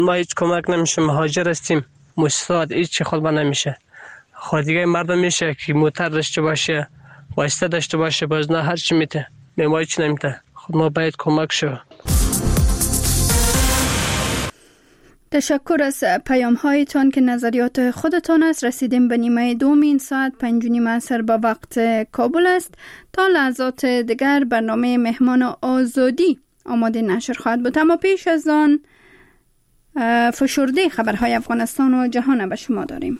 ما هیچ کمک نمیشه، مهاجر هستیم، مستعد هیچ خود نمیشه. خود دیگه مردم میشه که موتر داشته باشه، واسطه داشته باشه، باز نه هر چی میته، ما هیچ نمیته. خود ما باید کمک شو. تشکر از پیام هایتان که نظریات خودتان است. رسیدیم به نیمه دوم این ساعت 5:30 عصر به وقت کابل است. تا لحظات دیگر برنامه مهمان آزادی آماده نشر خواهد بود، اما پیش از آن فشرده خبرهای افغانستان و جهان به شما داریم.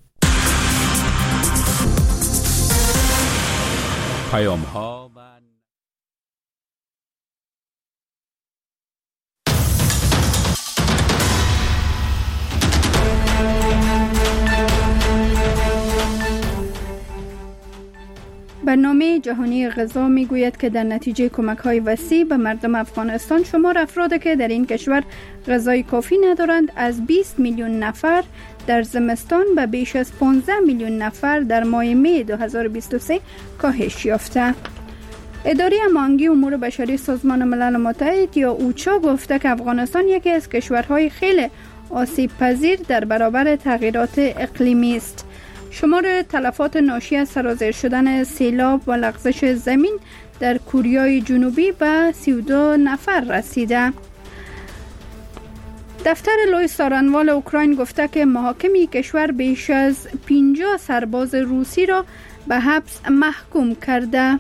پیام ها و برنامه جهانی غذا میگوید که در نتیجه کمک‌های وسیع به مردم افغانستان، شمار افرادی که در این کشور غذای کافی ندارند از 20 میلیون نفر در زمستان به بیش از 15 میلیون نفر در ماه می 2023 کاهش یافته. اداره هماهنگی امور بشری سازمان ملل متحد یا اوچا گفته که افغانستان یکی از کشورهای خیلی آسیب پذیر در برابر تغییرات اقلیمی است. شمار تلفات ناشی از سرازیر شدن سیلاب و لغزش زمین در کره جنوبی به 32 نفر رسیده. دفتر لوی سارنوال اوکراین گفته که محاکم کشور بیش از 50 سرباز روسی را به حبس محکوم کرده.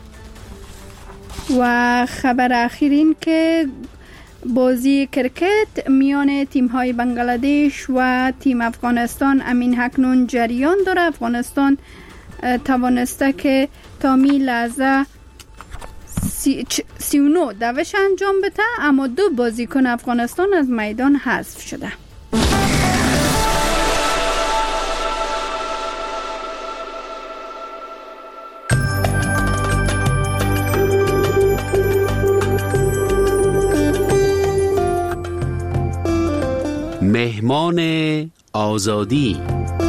و خبر اخیر این که بازی کرکت میان تیم‌های بنگلادش و تیم افغانستان امین اکنون جریان داره. افغانستان توانسته که تا می لحظه 39 دوش انجام بده، اما 2 بازیکن افغانستان از میدان حذف شده. مهمان آزادی.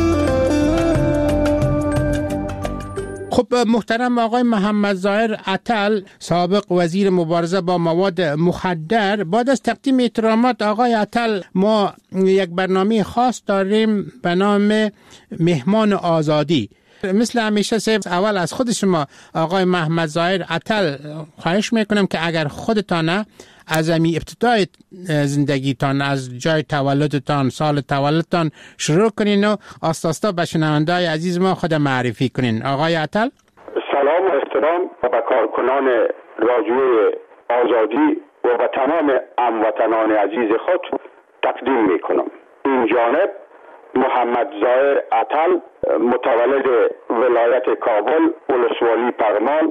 خب محترم آقای محمد ظاهر عطل، سابق وزیر مبارزه با مواد مخدر، بعد از تقدیم احترامات آقای عطل، ما یک برنامه خاص داریم به نام مهمان آزادی. مثل همیشه اول از خود شما آقای محمد ظاهر عطل خواهش میکنم که اگر خودتانه از ابتدای زندگیتان، از جای تولدتان، سال تولدتان شروع کنین و آستاستا به شنونده‌های عزیز ما خود معرفی کنین. آقای عطل. سلام و احترام به کارکنان رادیوی آزادی و به تمام هموطنان عزیز خود تقدیم میکنم. این جانب محمد ظاهر عطل، متولد ولایت کابل، ولسوالی پغمان،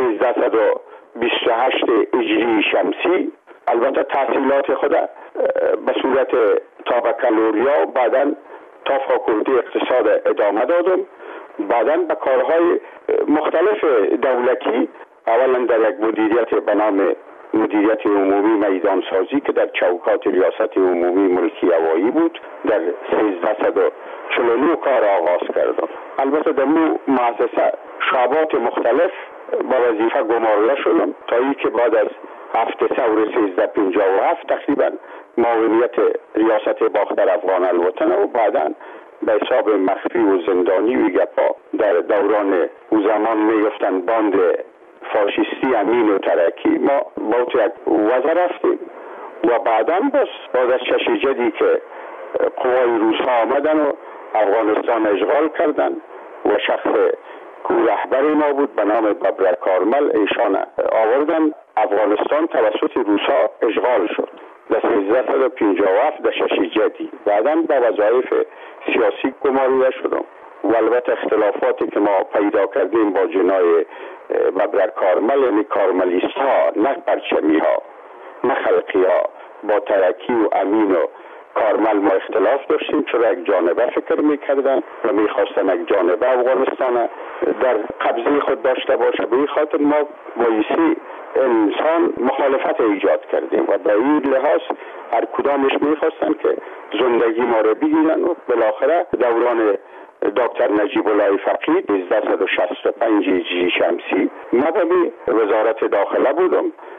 1328 هجری شمسی. البته تحصیلات خود به صورت تا بکالوریا، بعداً تا فاکولته اقتصاد ادامه دادم. بعداً به کارهای مختلف دولتی، اولا در یک مدیریت به نام مدیریت عمومی میدان سازی که در چوکات ریاست عمومی ملکی هوایی بود، در 1349 کار آغاز کردم. البته در مؤسسه شعبات مختلف با وظیفه گمارده شدم تا اینکه بعد از هفته ثور 1357 تقریبا معاونیت ریاست باختر افغان الوطن و بعدا به حساب مخفی و زندانی و گپا در دوران او زمان میگفتن باند فاشیستی امین و ترکی، ما با یک وزر رفتیم و بعدا بعد از چشیجدی که قوای روس ها آمدن و افغانستان اشغال کردن و شخص که رهبر ما بود به نام ببرک کارمل، ایشان آوردن افغانستان توسط روس ها اشغال شد در 1357 در ششیجدی. بعدا به وظایف سیاسی گماریده شدم و البته اختلافاتی که ما پیدا کردیم با جنای ببرک کارمل، یعنی کارملیست ها، نه پرچمی ها، نه خلقی ها، با ترکی و امین و کارمل ما اختلاف داشتیم، چرا یک جانبه فکر میکردن و میخواستن یک جانبه افغانستان در قبضه خود داشته باشه. به این خاطر ما بایستی انسان مخالفت ایجاد کردیم و به این لحاظ هر کدامش میخواستن که زندگی ما رو بگیرن و بالاخره دوران دکتر نجیب الله فقید 1365 هجری شمسی من به وزارت داخله بودم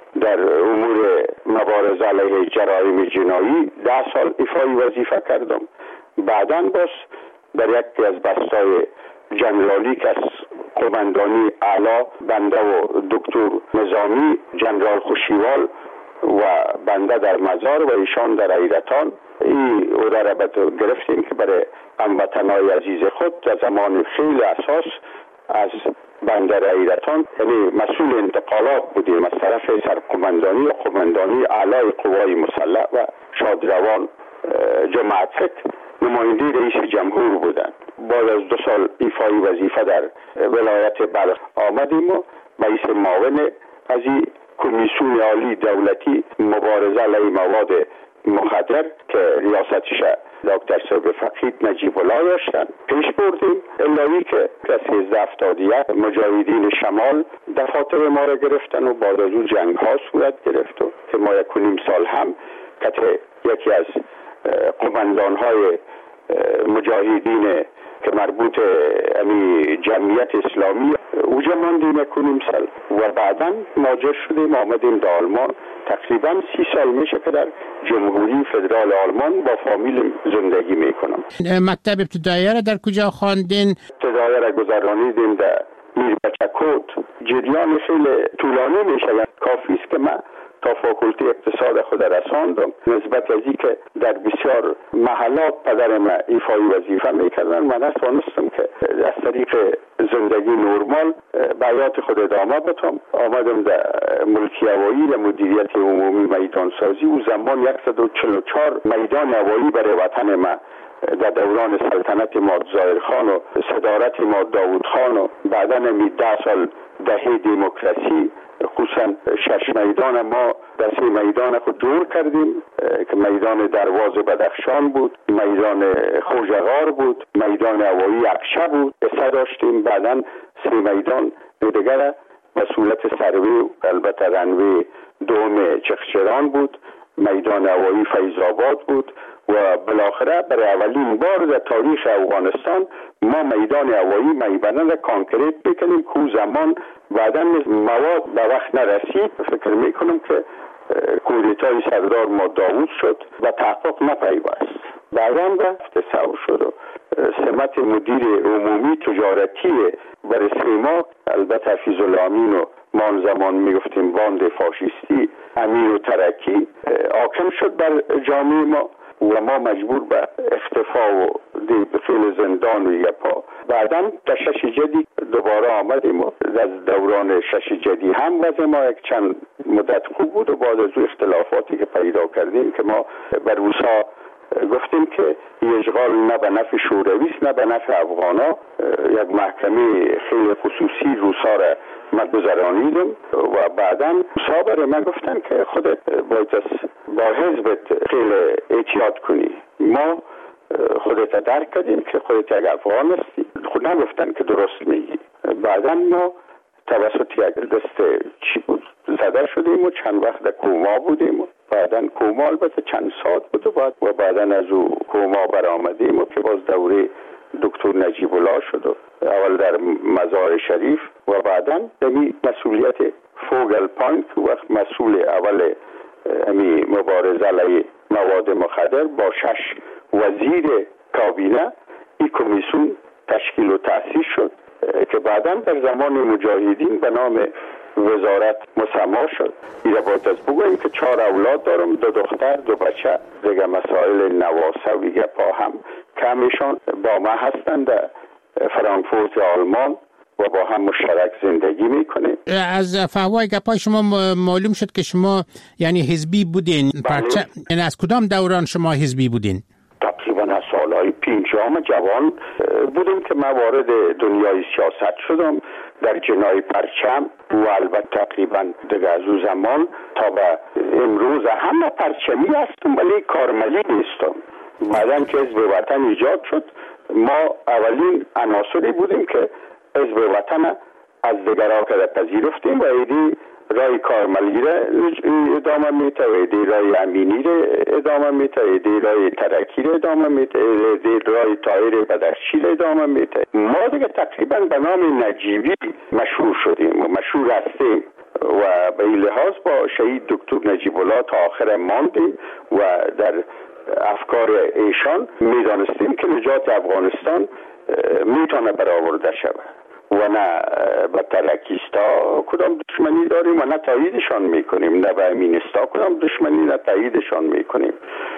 در امور مبارزه علیه جرایم جنایی 10 سال ایفای وظیفه کردم. بعداً باز در یکی از بستای جنرالی که از قماندانی اعلی بنده و دکتر نظامی، جنرال خوشیوال و بنده در مزار و ایشان در ایرتان، این عهده را گرفتیم که برای هموطنای عزیز خود در زمان خیلی اساس از بندر ایرتان، یعنی مسئول انتقالات بودیم از طرف سرقماندانی و قماندانی اعلی قوای مسلح و شادروان جماعت فکر نماینده رئیس جمهور بودند. بعد از 2 سال ایفای وظیفه در ولایت بلخ آمدیم و رئیس معاون از این کمیسیون عالی دولتی مبارزه علیه مواد مخدر که ریاستش دکتر صبح فقید نجیب الله داشتن پیش بردیم، الهی که 1371 مجاهدین شمال دفاتر ما را گرفتن و بعد از اون جنگ ها صورت گرفت و که ما 1.5 سال هم که یکی از قماندان های مجاهدین که مربوط امی جمعیت اسلامی اوجا ماندیم 1.5 سال و بعدا مهاجر شدیم آمدیم در آلمان. تقریبا 30 سال میشه که در جمهوری فدرال آلمان با فامیل زندگی میکنم. مکتب ابتدایی را در کجا خواندین؟ ابتدایی را گذراندیم در میربچکوت. جریان خیلی طولانی میشه، کافی است که من تا فاکولته اقتصاد خود رساندم. نسبت از این که در بسیار محلات پدر من ایفای وظیفه میکردن، من نتوانستم که از طریق زندگی نرمال به حیات خود ادامه بدم. آمدم در ملکی هوایی در مدیریت عمومی میدان سازی. او زمان 144 میدان هوایی برای وطن من در دوران سلطنت ما ظاهر خان و صدارت ما داوود خان و بعدا 10 سال دهه دموکراسی، خصوصا 6 میدان ما در 3 میدان خود دور کردیم که میدان درواز بدخشان بود، میدان خوجغار بود، میدان هوایی اقشه بود که داشتیم. بعدا 3 میدان دیگر مسئولیت سروی و البته رنوی دوم چخچران بود، میدان هوایی فیض‌آباد بود و بالاخره برای اولین بار در تاریخ افغانستان ما میدان هوایی میبنه کانکریت بکنیم که زمان بعدا مواد به وقت نرسید. فکر میکنم که کودتای سردار ما داوود شد و تحقق نپیوست. بعدا رفت سو شد و سمت مدیر عمومی تجارتی برای سیما، البته حفیظ الله امین و ما آن زمان میگفتیم باند فاشیستی، امیر و ترکی حاکم شد بر جامعه ما و ما مجبور به اختفا و خیلی زندان و یپا. بعدا در 6 جدی دوباره آمدیم و از دوران 6 جدی هم وضع ما یک چند مدت خوب بود و بعد از اختلافاتی که پیدا کردیم که ما بر روسا گفتیم که اشغال نه به نفع شورویست نه به نفع افغانا. یک محکمه خیلی خصوصی روسا را من گذرانیدم و بعدا روسا برای من گفتن که خودت باید با حزبت خیلی احتیاط کنی. ما خودت درک کردیم که خودت یک افغان هستی. خود نگفتن که درست میگی. بعدا ما توسط یک دست چی بود زده شدیم و چند وقت در کوما بودیم و بعدا کوما البته چند ساعت بود و بعدا از او کوما برآمدیم و که باز دوره دکتر نجیب الله شد و اول در مزار شریف و بعدا دمی مسئولیت فوگل پوینت وقت مسئول اول امی مبارزه علیه مواد مخدر با 6 وزیر کابینه این کمیسیون تشکیل و تأسیس شد که بعدا در زمان مجاهدین به نام وزارت مسما شد. ایره باید از بگویم که 4 اولاد دارم، 2 دختر 2 بچه. دیگه مسائل نواسه و گپا هم کمشان با ما هستند در فرانکفورت آلمان و با هم مشترک زندگی میکنیم. از فهوای گپای شما معلوم شد که شما یعنی حزبی بودین. یعنی از کدام دوران شما حزبی بودین؟ تقریبا از سالهای 50 جوان بودیم که من وارد دنیای سیاست شدم در جنای پرچم و البته تقریبا دیگه از اون زمان تا به امروز همه پرچمی هستم ولی کارملی نیستم. بعدن که حزب وطن ایجاد شد ما اولین عناصری بودیم که حزب وطن از دیگرها که پذیرفتیم و ایدی رای کارملی را ادامه میته و ایدی رای امینی را ادامه میته، ایدی رای ترکی را ادامه میته، ایدی رای طاهر بدخشی را ادامه میته. ما دیگه تقریبا به نام نجیبی مشهور شدیم و مشهور هستیم و به این لحاظ با شهید دکتر نجیب الله تا آخر ماندیم و در افکار ایشان میدانستیم که نجات افغانستان میتونه برآورده شود و نه به ترکیستا کدام دشمنی داریم و نه تاییدشان میکنیم، نه به امینستا کدام دشمنی نه تاییدشان میکنیم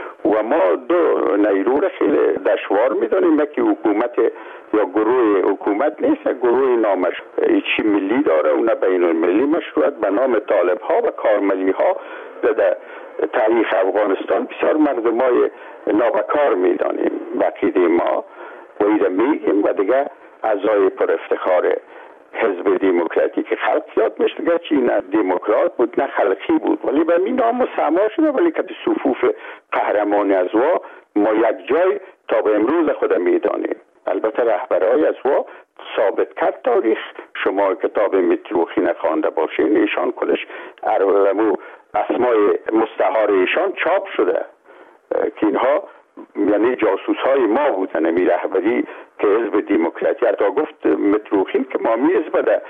و ما دو نیرو را خیلی دشوار میدانیم. یکی حکومت یا گروه حکومت نیست، گروه نامش چی ملی داره و نه بین المللی مشروعیت به نام طالب ها و کارملی ها در تاریخ افغانستان بسیار مردمای نابکار میدانیم. بقیده ما و ایره میگیم و دیگه اعضای پر افتخار حزب دموکراتیک خلق یاد میشه گرچه نه دموکرات بود نه خلقی بود، ولی به این نام مسما شده، ولی که صفوف قهرمان از ما یک جای تا به امروز خود میدانیم. البته رهبرای از ثابت کرد تاریخ. شما کتاب متروخی نخوانده باشین، ایشان کلش ارولمو اسمای مستعار ایشان چاپ شده که اینها یعنی جاسوس های ما بودن. می رهبری که حزب دموکراتی حتی گفت متروخی که ما حزب در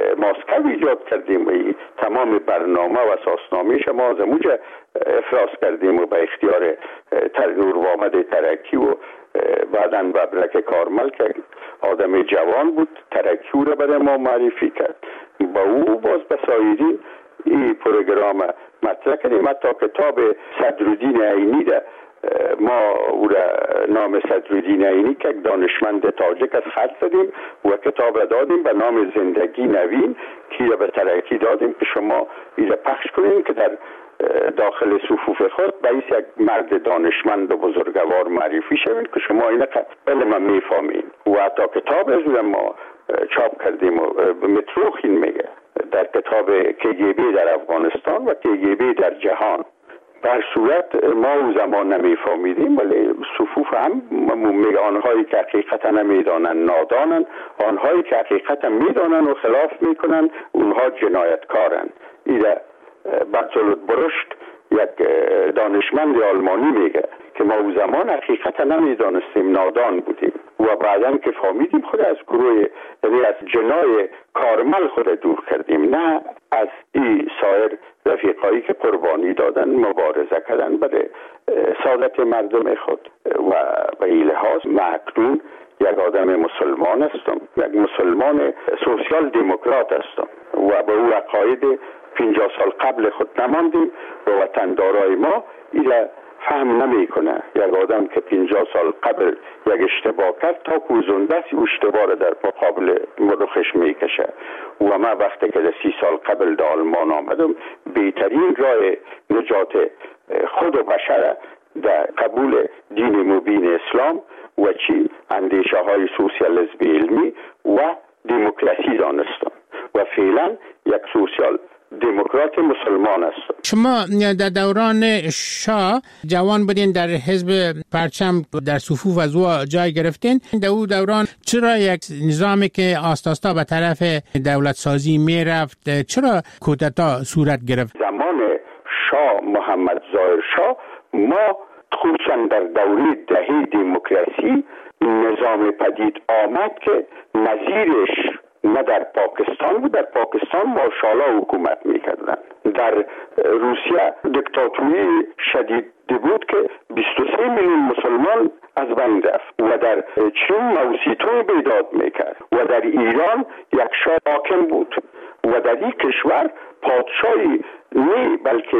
مسکو ایجاد کردیم و تمام برنامه و اساسنامه ما از اونجا افراز کردیم و به اختیار نور وامد ترکی و بعداً ببرک کارمل که آدم جوان بود ترکی را برای ما معرفی کرد. با او باز بسایرین این پروگرام مطرح کردیم. حتی کتاب صدرالدین عینی ده ما او را نام صدرالدین عینی که دانشمند تاجک از خط زدیم و کتاب را دادیم به نام زندگی نوین که را به ترکی دادیم که شما این را پخش کنیم که در داخل صفوف خود باید یک مرد دانشمند و بزرگوار معرفی شوید که شما این علم میفهمین. و حتی کتاب از ما چاپ کردیم و متروخین میگه در کتاب KGB در افغانستان و KGB در جهان. در صورت ما اون زمان نمیفهمیدیم، ولی صفوف هم میگه آنهایی که حقیقتا نمیدانن نادانن، آنهایی که حقیقتا میدانن و خلاف میکنن اونها جنایتکارن. ایده برتولد برشت یک دانشمند آلمانی میگه که ما اون زمان حقیقتا نمیدانستیم، نادان بودیم و بعداً که فهمیدیم خود از گروه یعنی از جنای کارمل خود دور کردیم، نه از این سایر رفیقایی که قربانی دادن مبارزه کردن برای سعادت مردم خود. و به این لحاظ اکنون یک آدم مسلمان هستم، یک مسلمان سوسیال دموکرات هستم و به او عقاید 50 سال قبل خود نماندیم و وطندارای ما ایره فهم نمی کنه. یک آدم که 50 سال قبل یک اشتباه کرد تا کوزنده سی اشتباه را در مقابل مدخش می کشه. و من وقتی که 30 سال قبل در آلمان آمدم بهترین راه نجات خود و بشر در قبول دین مبین اسلام و چی اندیشه های سوسیالیسم علمی و دموکراسی دانستم و فعلا یک سوسیال دموکرات مسلمان است. شما در دوران شاه جوان بودین، در حزب پرچم در صفوف از او جای گرفتین. در او دوران چرا یک نظامی که آستاستا به طرف دولت سازی می رفت، چرا کودتا صورت گرفت؟ زمان شاه محمد ظاهر شاه ما خصوصا در دوره دهه دموکراسی نظام پدید آمد که نظیرش نه در پاکستان بود. در پاکستان ماشاءالله حکومت میکردن. در روسیه دیکتاتوری شدید بود که 23 میلیون مسلمان از بین رفت و در چین موسیتون بیداد میکرد و در ایران یک شاه حاکم بود و در این کشور پادشاهی نه بلکه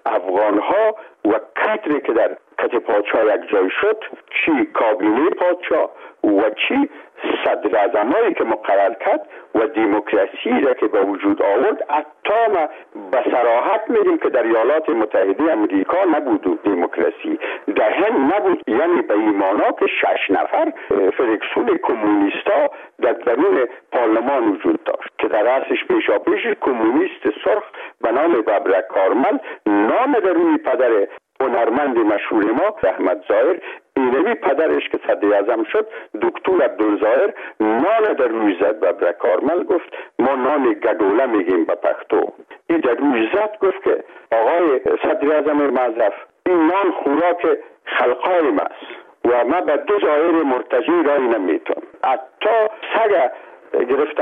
افغانها و کادری که در کت پادشاه یک جای شد، چی کابینه پادشاه و چی صدر اعظمایی که مقرر کرد و دموکراسی را که به وجود آورد. حتی ما به صراحت میگیم که در ایالات متحده امریکا نبود دموکراسی، در هند نبود. یعنی به این معنا که 6 نفر فرکسیون کمونیستا در درون پارلمان وجود داشت که در رأسش پیشاپیش کمونیست سرخ به نام ببرک کارمل، نام در روی پدر هنرمند مشهور ما احمد ظاهر، اینمی پدرش که صدر اعظم شد دکتر عبدالظاهر، نان در روی زد. ببرک کارمل گفت ما نان گدوله میگیم به پختو. این در روی زد گفت که آقای صدر اعظم معظف این نان خوراک خلقای ماست و ما به 2 ظاهر مرتجی رای نمیتون. حتی سگ گرفتن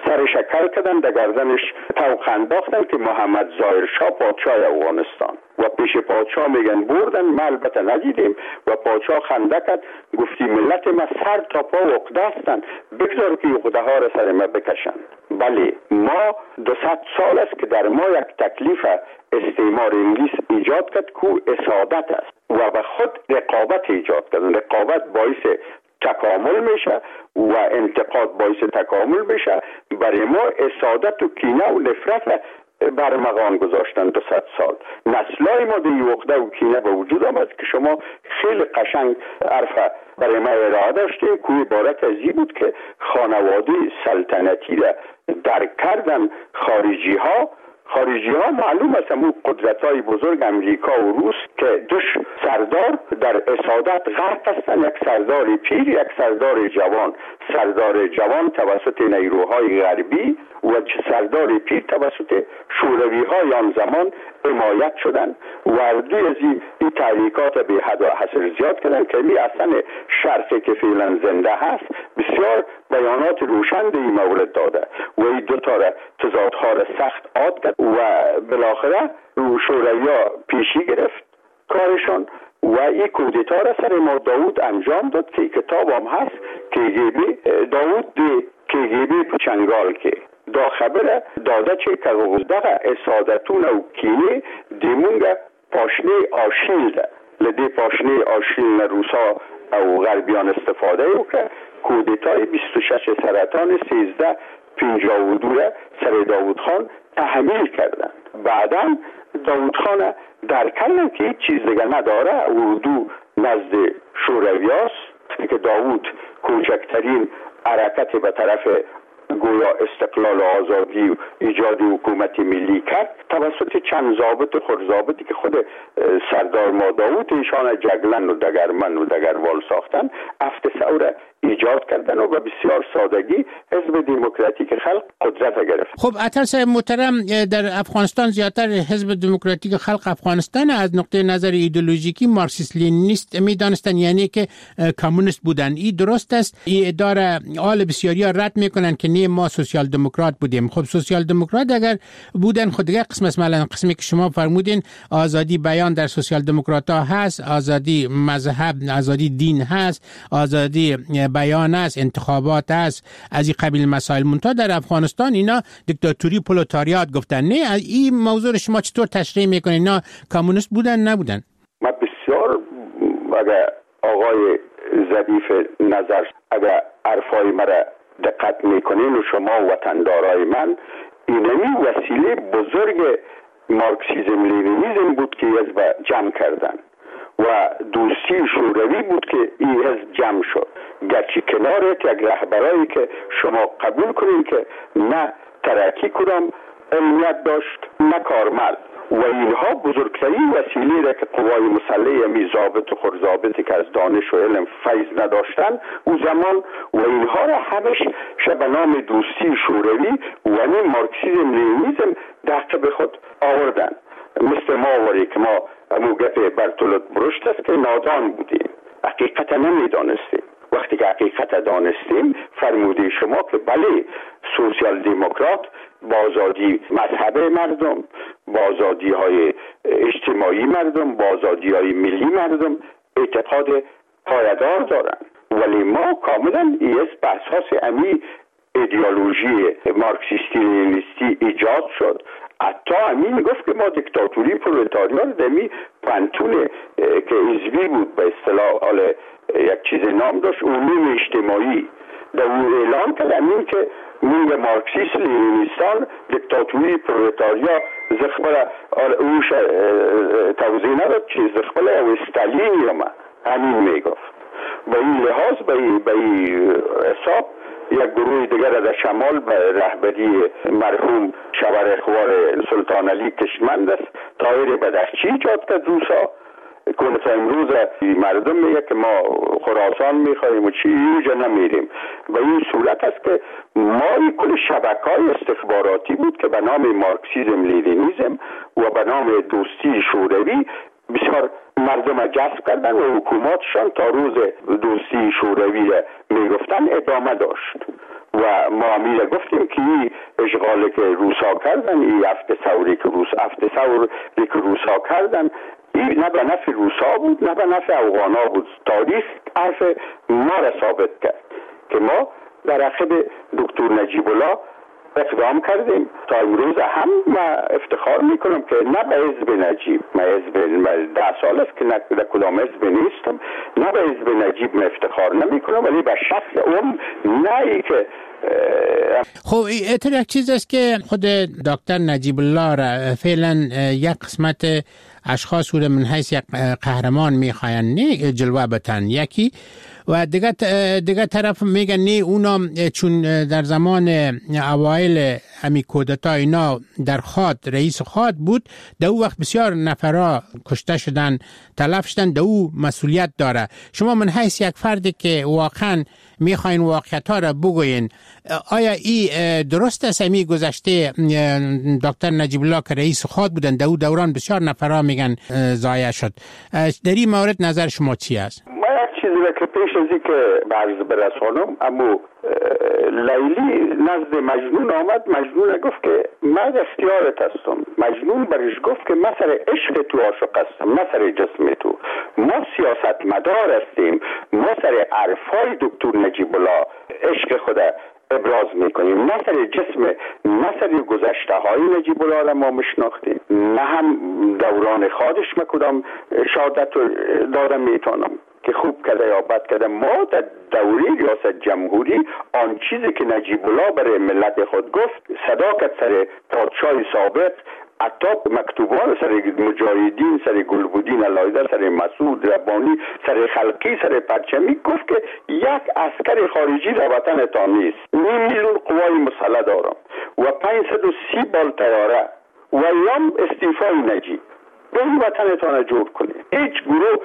سر شکل کردن، در گردنش طوق انداختن که محمد ظاهر شاه پادشاه افغانستان و پیش پادشاه میگن بردن. ما البته ندیدیم و پادشاه خنده کرد، گفتی ملت ما سر تا پا عقده هستن، بگذار که عقده ها را سر ما بکشن. بله، ما 200 سال است که در ما یک تکلیف استعمار انگلیس ایجاد کرد که اسادت است و به خود رقابت ایجاد کرد. رقابت باعث تکامل میشه و انتقاد باعث تکامل میشه. برای ما اسادت و کینه و نفرت برمغان گذاشتن 200 سال. نسلای ما در عقده و کینه به وجود آمد که شما خیلی قشنگ عرفه برای ما ارائه داشتیم که عبارت از این بود که خانواده سلطنتی را درک کردن خارجی ها معلوم است همون قدرت های بزرگ امریکا و روس که دوش سردار در اسادت غرق هستن، یک سردار پیر، یک سردار جوان. سردار جوان توسط نیروهای غربی و سردار پیر توسط شوروی های آن زمان حمایت شدن و هر دوی از این تحریکات به حد و حصر زیاد کردن که می اصلا شرطی که فعلا زنده هست بسیار بیانات روشن به این مورد داده و این دوتا را تضادها را سخت عاد کرد و بالاخره شوروی ها پیشی گرفت کارشان و این کودتا را سر ما داود انجام داد که کتاب هم هست KGB داود KGB پچنگال که دا خبره داده چه که غزدغه اسادتون و کینه دیمونگه پاشنه آشیل ده لده پاشنه آشیل روسا او غربیان استفاده وکه کودتای 26 سرطان 1352 سر داود خان تحمیل کردن. بعدا داود خان در کردن که هیچ چیز دیگه نداره، اردو نزد شوروی است که داود کوچکترین حرکت به طرف گویا استقلال و آزادی و ایجاد حکومت ملی کرد توسط چند ضابط خرضابطی که خود سردار ما داود ایشان جگلن و دگرمن و دگروال ساختن افت ثوره ایجاد کردن و به بسیار سادگی حزب دموکراتیک خلق قدرت گرفت. خب عطر صاحب محترم، در افغانستان زیادتر حزب دموکراتیک خلق افغانستان از نقطه نظر ایدئولوژیکی مارکسیست لنینیست میدانستن، یعنی که کمونیست بودن. این درست است؟ این اداره آل بسیاری ها رد میکنن که نه ما سوسیال دموکرات بودیم. خب سوسیال دموکرات اگر بودن خود دیگه قسم است، مثلا قسمی که شما فرمودین آزادی بیان در سوسیال دموکرات ها هست، آزادی مذهب، آزادی دین هست، آزادی بیان است، انتخابات است، از این قبیل مسائل. منتها در افغانستان اینا دیکتاتوری پرولتاریات گفتن. نه، این موضوع شما چطور تشریح میکنین؟ اینا کمونیست بودن نبودن؟ ما بسیار اگر آقای ظریف نظر اگر حرفای مرا دقت میکنین و شما وطندارای من، اینمی وسیله بزرگ مارکسیزم لنینیزم بود که حزب جمع کردن و دوستی شوروی بود که این حزب جمع شد. گرچه کنارت یک رهبرایی که شما قبول کنین که نه ترقی کدام علمیت داشت نه کارمل و اینها بزرگترین وسیله را که قوای مسلح می ضابط و خرضابطی که از دانش و علم فیض نداشتن او زمان و اینها را همش به نام دوستی شوروی و نه مارکسیزم لنینیزم دقیق به خود آوردن. مثل ما وری که ما موقف برتولت برشت است که نادان بودیم، حقیقت نمیدانستیم. وقتی که حقیقت دانستیم فرموده شما که بله سوسیال دموکرات با آزادی مذهب مردم، با آزادی های اجتماعی مردم، با آزادی های ملی مردم اعتقاد پایدار دارن، ولی ما کاملا ایس به اساس امی ایدئولوژی مارکسیستی لنینیستی ایجاد شد. حتی همین گفت که ما دیکتاتوری پرولتاریان دمی پنتون که حزبی بود به اصطلاح یک چیز نام داشت علوم اجتماعی در اون اعلام کرد همین که من مارکسیست لنینیستان دیکتاتوری پرولتاریا زخبره اوش توضیح نداد که زخبره او استالین ما همین میگفت. با این لحاظ به این حساب یک گروه دیگر در شمال به رهبری مرحوم شبرخوار سلطان علی کشمند است طاهر بدخشی ایجاد کرد روسا که امروز مردم میگه که ما خراسان میخواهیم و چی اینجا نمیریم. به این صورت است که ما کل شبکه‌های استخباراتی بود که به نام مارکسیزم لنینیزم و به نام دوستی شوروی بسیار مردم جذب کردن و حکوماتشان تا روز دوستی شوروی میگفتن ادامه داشت و ما همیشه گفتیم که این اشغالی که روسا کردن، این هفت ثوری که روسا کردن، این نه به نفع روسا بود نه به نفع افغانا بود. تاریخ حرف ما را ثابت کرد که ما در عقب دکتر نجیب الله اقدام کردیم. تا امروز هم من افتخار میکنم که نه به حزب نجیب، من حزب 10 سال است که نه کدام حزب نیستم، نه به حزب نجیب من افتخار نمیکنم، ولی به شخص اون نه ای که خب این یک چیز است که خود دکتر نجیب الله را فعلا یک قسمت اشخاص رو من حیث یک قهرمان میخواین نه جلوه بتن یکی، و دیگه طرف میگن نه اونا چون در زمان اوایل همی کودتا اینا در خاد رئیس خاد بود، در او وقت بسیار نفرا کشته شدن، تلف شدن، در او مسئولیت داره. شما من حیث یک فردی که واقعا میخواین واقعیت ها را بگوین، آیا ای درست است همی گذشته دکتر نجیب الله که رئیس خاد بودن در او دوران بسیار نفرا میگن ضایع شد، در این مورد نظر شما چی است؟ چیزی که پیش از این که عرض برسانم، اما لیلی نزد مجنون آمد. مجنون گفت که من اختیارت هستم. مجنون برش گفت که من سر عشق تو عاشق هستم، نه سر جسم تو. ما سیاست مدار هستیم، ما سر عرفای دکتر نجیب الله عشق خود ابراز میکنیم، نه سر جسم، نه سر گذشته های نجیب الله را ما مشناختیم، نه هم دوران خودش کدام شهادت دادم میتونم که خوب کرده یا بد کرده. ما در دوره ریاست جمهوری آن چیزی که نجیب الله برای ملت خود گفت، صداقت سر پادشاه سابق، حتی مکتوبان سر مجاهدین، سر گلبودین علایده، سر مسعود ربانی، سر خلقی، سر پرچمی، گفت که یک عسکر خارجی در وطن تا نیست، 9 میلیون قوای مسلح دارم و 530 بال طیاره و ایام استیفای نجیب به این وطن تا جور کنید. هیچ گروه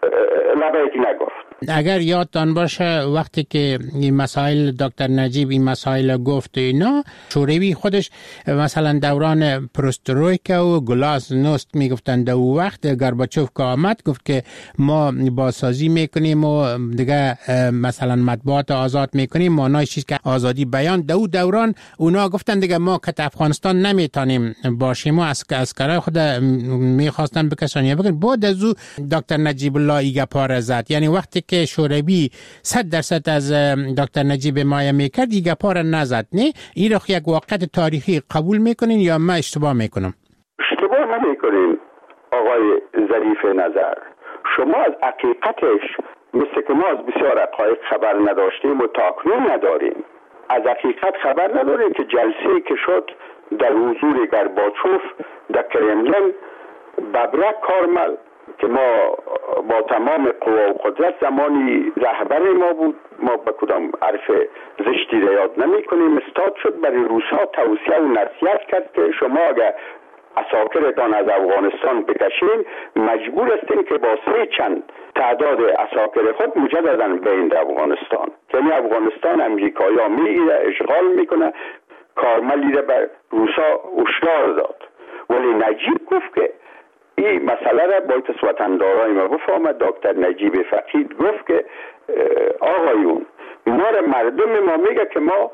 لبایکی نگفت. اگر یادتان باشه وقتی که این مسائل دکتر نجیب این مسائل گفت اینا، شوروی خودش مثلا دوران پروسترویکا و گلاس نوست میگفتن در اون وقت گورباچوف که آمد گفت که ما بازسازی میکنیم و دیگه مثلا مطبوعات آزاد میکنیم، معنای چیز که آزادی بیان. در اون دوران اونا گفتن دیگه ما که افغانستان نمیتونیم باشیم و اسکرای خود میخواستن بکشن. بگن بعد از او دکتر نجیب الله ایگه پاره زد. یعنی وقتی که شوروی 100% از دکتر نجیب مایه میکرد ایگه پاره نزد. نه این رو یک واقعیت تاریخی قبول میکنین یا من اشتباه میکنم؟ اشتباه نمیکنین آقای ظریف نظر. شما از حقیقتش مثل که ما از بسیار حقایق خبر نداشتیم و تاکنون نداریم. از حقیقت خبر نداریم که جلسه که شد در حضور گورباچوف در کرملین، ببرک کارمل که ما با تمام قوا و قدرت زمانی رهبر ما بود، ما به کدام حرف زشتی را یاد نمی کنیم، استاد شد برای روسا توصیه و نصیحت کرد که شما اگر عساکرتان از افغانستان بکشین مجبور هستین که با 3 چند تعداد عساکر خود مجددا بیایید افغانستان. یعنی افغانستان امریکایی ها میگیره، اشغال میکنه. کارملی را بر روسا هشدار داد، ولی نجیب گفت که این مسئله را باید وطندارای ما بفهمد. دکتر نجیب فقید گفت که آقایون، ما را مردم ما میگه که ما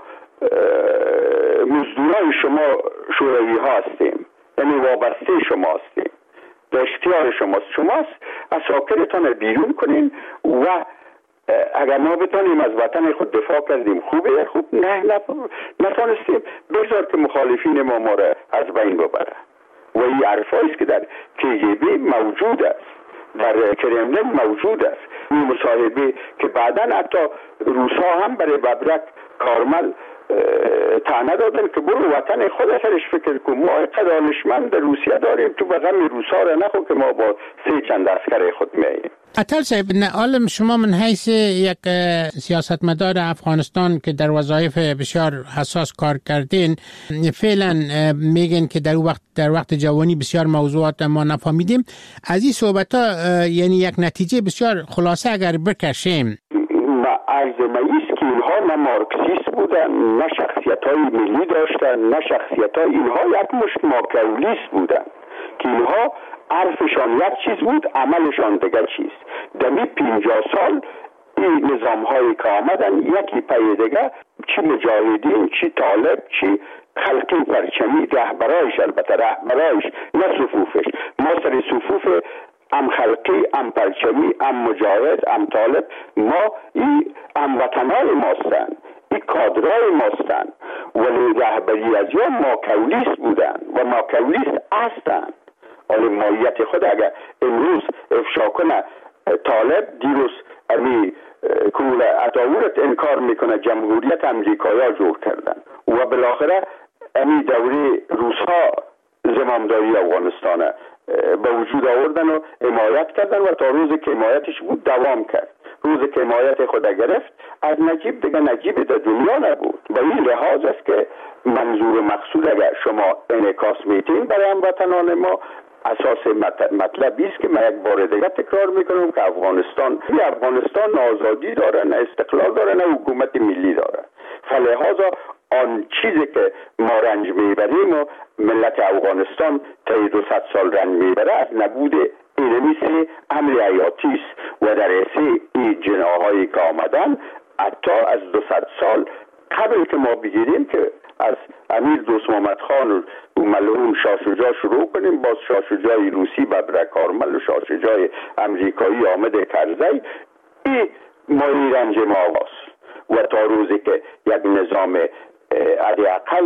مزدورای شما شوروی ها هستیم، یعنی وابسته شما هستیم، در اختیار شماست، عساکرتان بیرون کنین و اگر ما بتانیم از وطن خود دفاع کردیم خوبه، خوب نه نتانستیم بگذار که مخالفین ما را از بین ببره. و این عرفاییست که در KGB موجود است، در کرملین موجود است. این مصاحبه که بعداً حتی روسا هم برای ببرک کارمل طعنه دادن که برو وطن خود سرش فکر کن، ما دانشمند در روسیه داریم، تو به غم روسا را نخو که ما با 3 چند عسکر خود میاییم. عطل صاحب، عالم شما من حیث یک سیاستمدار افغانستان که در وظایف بسیار حساس کار کردین، فعلا میگن که در وقت جوانی بسیار موضوعات ما نفهمیدیم. از این صحبت ها یعنی یک نتیجه بسیار خلاصه اگر بکشیم، عرض مایست که اینها نه مارکسیست بودن، نه شخصیت های ملی داشتن، نه شخصیت های اینها یک مشت ماکیاولیست بودن که اینها عرفشان یک چیز بود، عملشان دیگه چیز. دمی 50 سال این نظام هایی که آمدن یکی پی دیگه چی مجاهدین، چی طالب، چی خلقی پرچمی، رهبرایش، البته رهبرایش نه صفوفش. ما سر صفوف ام خلقی، ام پرچمی، ام مجاهد، ام طالب، ما این هموطنای ماستن، این کادرای ماستن، ولی رهبری از یا ماکولیست بودن و ماکولیست هستن. ولی ماهیت خود اگر امروز افشا کنه طالب، دیروز امی کول عطاورت انکار میکنه جمهوریت امریکایا جور کردن و بالاخره امی دوره روس‌ها زمامداری افغانستان به وجود آوردن و حمایت کردن و تا روز که حمایتش بود دوام کرد. روز که حمایت خود گرفت از نجیب دیگه نجیب در دنیا نبود. با این لحاظ است که منظور و مقصود اگر شما انعکاس میتین برای هموطنان ما، اساس مطلبی است که من یک بار دیگه تکرار میکنم که افغانستان نه آزادی داره، نه استقلال داره، نه حکومت ملی داره. فلهذا آن چیزی که ما رنج میبریم و ملت افغانستان تا 200 سال رنج میبره از نبود اینمی سه امر حیاتی است و در اسی این جناحایی که آمدن حتی از 200 سال قبل که ما بگیریم که از امیر دوست محمد خان و ملعون شاه شجاع شروع کنیم، باز شاه شجاع روسی ببرک کارمل و شاه شجاع امریکایی آمد کرزی، این ماهی رنج ما آغاست و تا روزی که یک نظام حداقل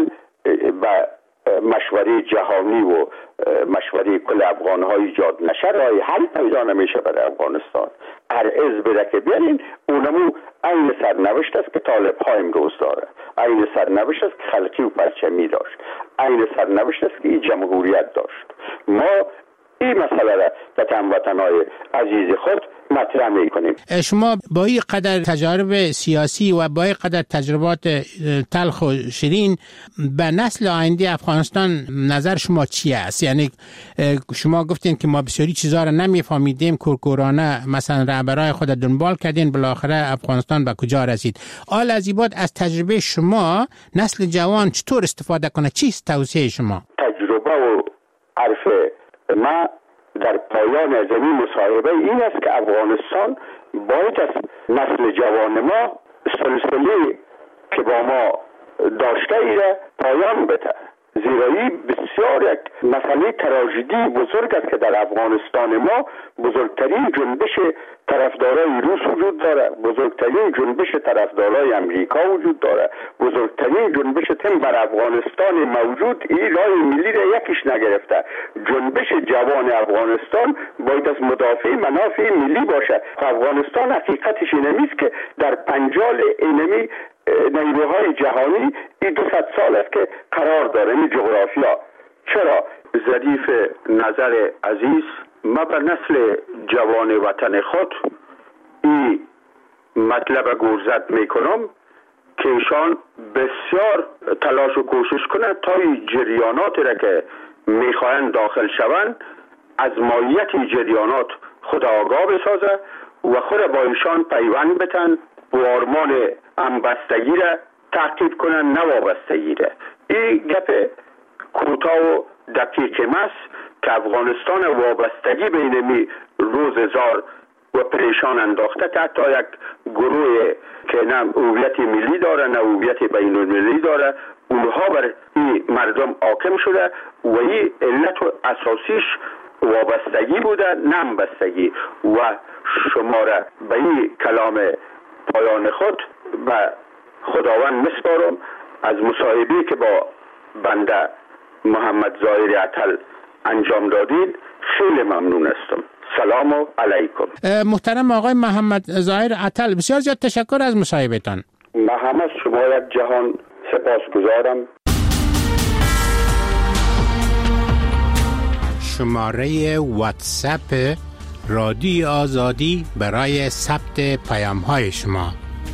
و مشوره جهانی و مشوره کل افغان ها ایجاد نشه، راه حل پیدا نمیشه برای افغانستان. هر از بره که بیارین اونمو این سرنوشت است که طالب ها امروز داره، این سرنوشت است که خلقی و پرچمی داشت، این سرنوشت است که این جمهوریت داشت. ما این مسئله را به هموطنهای عزیز خود مطرح میکنیم. شما با این قدر تجارب سیاسی و با این قدر تجربات تلخ و شیرین به نسل آینده افغانستان نظر شما چی است؟ یعنی شما گفتین که ما بسیاری چیزا را نمیفهمیدیم، کورکورانه مثلا رهبرای خود دنبال کردین، بالاخره افغانستان به کجا رسید؟ آل از این بعد از تجربه شما نسل جوان چطور استفاده کنه؟ چیست توصیه شما؟ تجربه و عرف ما در پایان زمین مصاحبه این است که افغانستان باید از نسل جوان ما سلسله که با ما داشته ایره پایان بده، زیرا این بسیار یک مسئله تراژدی بزرگ است که در افغانستان ما بزرگترین جنبش طرفدارای روس وجود داره، بزرگترین جنبش طرفدارای امریکا وجود داره، بزرگترین جنبش تیم بر افغانستان موجود این رای ملی را یکیش نگرفته. جنبش جوان افغانستان باید از مدافع منافع ملی باشه. افغانستان حقیقتش اینمیست که در پنجال اینمی نیروهای جهانی این 200 سال است که قرار داره این جغرافیا. چرا؟ ظریف نظر عزیز، ما به نسل جوان وطن خود این مطلب گرزد میکنم که ایشان بسیار تلاش و کوشش کنند تا این جریانات را که میخواهند داخل شوند از ماهیت جریانات خود آگاه بسازه و خود با ایشان پیوند بتن و آرمان همبستگی را تعقیب کنن، نه وابستگی را. این گپ کوتاه و دقیق ماست که افغانستان وابستگی به اینمی روزگار و پریشان انداخته که حتی یک گروه که نه هویت ملی داره نه هویت بین المللی داره، اونها بر این مردم حاکم شده و این علت و اساسیش وابستگی بوده، نه همبستگی. و شما را به این کلام پایان خود و خداوند مسپارم. از مصاحبه‌ای که با بنده محمد ظاهر عطل انجام دادید خیلی ممنون هستم. سلام علیکم. محترم آقای محمد ظاهر عطل، بسیار زیاد تشکر از مصاحبهتان. من هم از شما یک جهان سپاسگزارم. شماره واتساپ رادیوی آزادی برای ثبت پیام‌های شما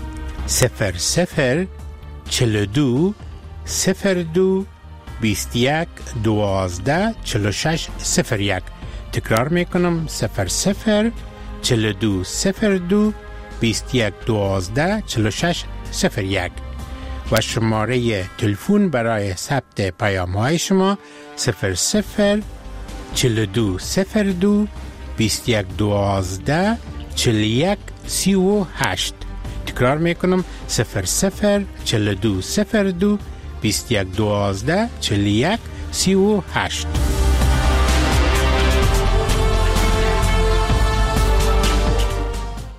00 42 02 21 12 46 01. تکرار میکنم 00 42 02 21 12 46 01 و شماره تلفن برای ثبت پیام‌های شما 00 42 02 21 12 41 38. تکرار میکنم 004202 2112 41 38.